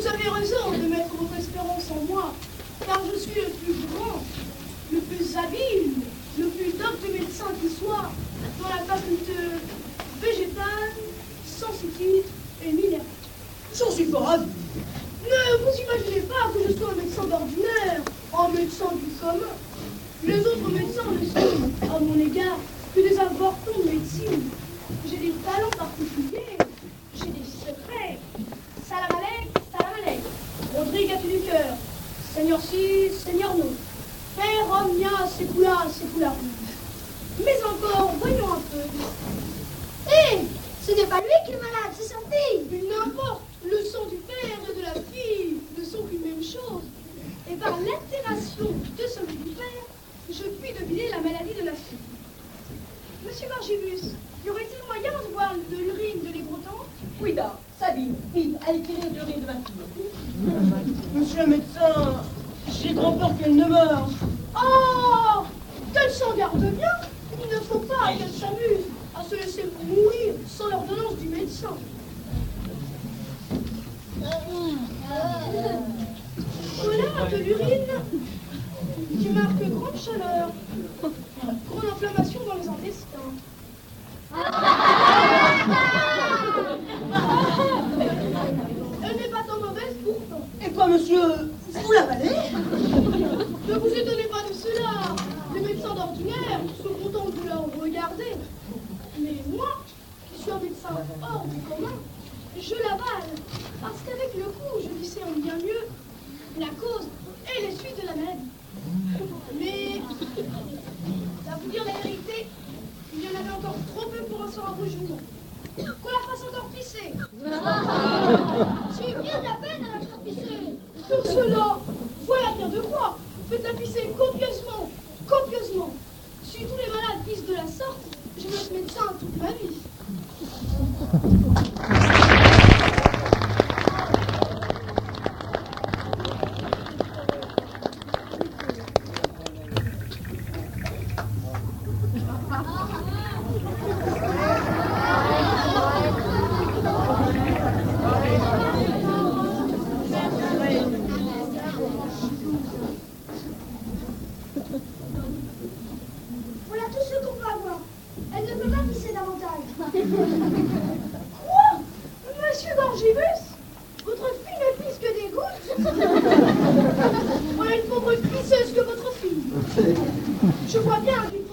Vous avez raison de mettre votre espérance en moi, car je suis le plus grand, le plus habile, le plus docte médecin qui soit dans la faculté végétale, sensitive et minérale. J'en suis pas ravi. Ne vous imaginez pas que je sois un médecin d'ordinaire, un médecin du commun. Les autres médecins ne sont, à mon égard, que des avortons de médecine. J'ai des talents particuliers, j'ai des secrets. Salam alek, Rodrigue a du cœur. Seigneur si, Seigneur non. Père omnia secula secularum. Mais encore, voyons un peu. Hé, ce n'est pas lui qui est malade, c'est sa fille. Mais n'importe, le sang du père et de la fille ne sont qu'une même chose. Et par l'altération de celui du père, je puis deviner la maladie de la fille. Monsieur Gorgibus, y aurait-il moyen de boire de l'urine de l'ébrotant? Oui, Sabine, vite, allez tirer de l'urine de ma fille. Monsieur le médecin, j'ai grand peur qu'elle ne meure. Oh, qu'elle s'en garde bien. Il ne faut pas qu'elle s'amuse à se laisser mourir sans l'ordonnance du médecin. Voilà de l'urine qui marque grande chaleur, grande inflammation dans les intestins. Elle n'est pas tant mauvaise pourtant. Et quoi, monsieur, vous l'avalez? Ne vous étonnez pas de cela. Les médecins d'ordinaire sont contents de la regarder. Mais moi, qui suis un médecin hors du commun, je l'avale. Parce qu'avec le coup, je discerne bien mieux la cause et les suites de la maladie. Mais, à vous dire la vérité, il y en avait encore trop peu pour un soir à vos jours. Qu'on la fasse encore pisser. C'est bien de la peine à la faire pisser. Pour cela, voilà bien de quoi. Faites-la pisser copieusement, copieusement. Si tous les malades pissent de la sorte, je vais être médecin toute ma vie. Voilà tout ce qu'on peut avoir. Elle ne peut pas pisser davantage. Quoi? Monsieur Gorgibus? Votre fille ne pisse que des gouttes? Voilà une pauvre pisseuse que votre fille. Je vois bien qu'il